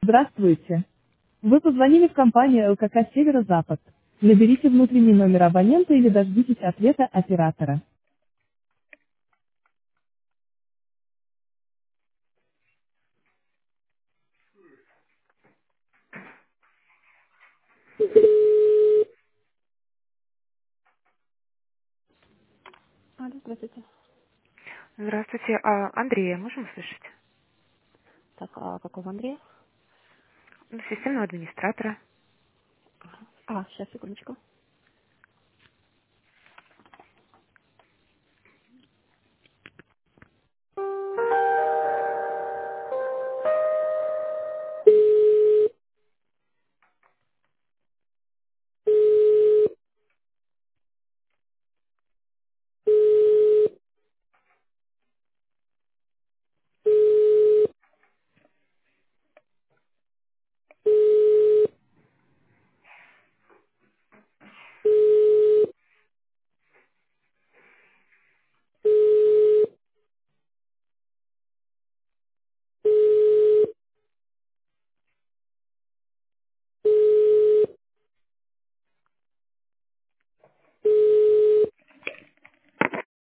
Здравствуйте. Вы позвонили в компанию ЛКК «Северо-Запад». Наберите внутренний номер абонента или дождитесь ответа оператора. Алло, здравствуйте. Здравствуйте. Андрея, можем услышать? Так, а какого Андрея? Системного администратора. А, сейчас, секундочку.